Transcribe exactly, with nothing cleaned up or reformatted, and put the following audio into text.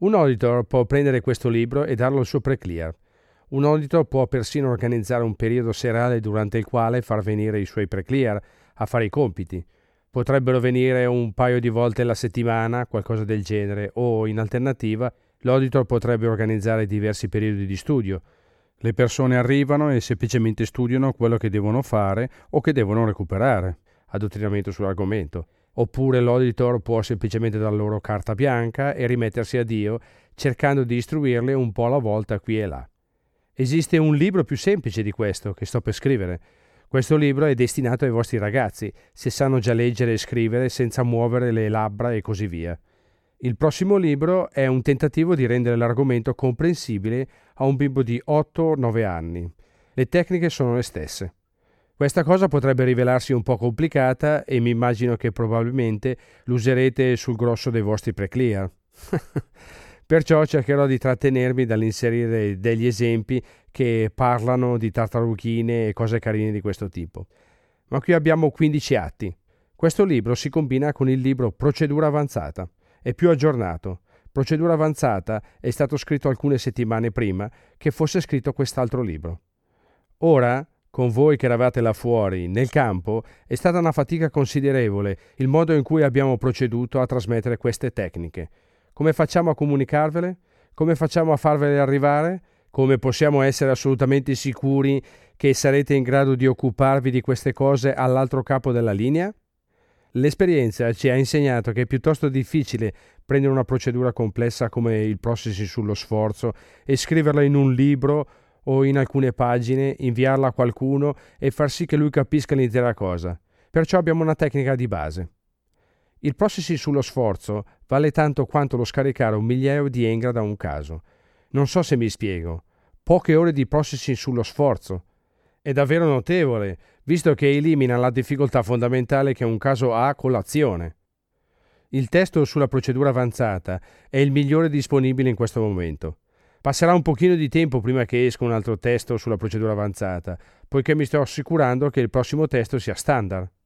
Un auditor può prendere questo libro e darlo al suo pre-clear. Un auditor può persino organizzare un periodo serale durante il quale far venire i suoi pre-clear a fare i compiti. Potrebbero venire un paio di volte alla settimana, qualcosa del genere, o in alternativa l'auditor potrebbe organizzare diversi periodi di studio. Le persone arrivano e semplicemente studiano quello che devono fare o che devono recuperare, addotrinamento sull'argomento. Oppure l'auditor può semplicemente dar loro carta bianca e rimettersi a Dio, cercando di istruirle un po' alla volta qui e là. Esiste un libro più semplice di questo che sto per scrivere. Questo libro è destinato ai vostri ragazzi, se sanno già leggere e scrivere senza muovere le labbra e così via. Il prossimo libro è un tentativo di rendere l'argomento comprensibile a un bimbo di otto nove anni. Le tecniche sono le stesse. Questa cosa potrebbe rivelarsi un po' complicata e mi immagino che probabilmente l'userete sul grosso dei vostri pre-clear. Perciò cercherò di trattenermi dall'inserire degli esempi che parlano di tartarughine e cose carine di questo tipo. Ma qui abbiamo quindici atti. Questo libro si combina con il libro Procedura Avanzata. È più aggiornato. Procedura Avanzata è stato scritto alcune settimane prima che fosse scritto quest'altro libro. Ora, con voi che eravate là fuori, nel campo, è stata una fatica considerevole il modo in cui abbiamo proceduto a trasmettere queste tecniche. Come facciamo a comunicarvele? Come facciamo a farvele arrivare? Come possiamo essere assolutamente sicuri che sarete in grado di occuparvi di queste cose all'altro capo della linea? L'esperienza ci ha insegnato che è piuttosto difficile prendere una procedura complessa come il processing sullo sforzo e scriverla in un libro o in alcune pagine, inviarla a qualcuno e far sì che lui capisca l'intera cosa. Perciò abbiamo una tecnica di base. Il processing sullo sforzo vale tanto quanto lo scaricare un migliaio di engra da un caso. Non so se mi spiego. Poche ore di processing sullo sforzo. È davvero notevole, visto che elimina la difficoltà fondamentale che un caso ha con l'azione. Il testo sulla procedura avanzata è il migliore disponibile in questo momento. Passerà un pochino di tempo prima che esca un altro testo sulla procedura avanzata, poiché mi sto assicurando che il prossimo testo sia standard.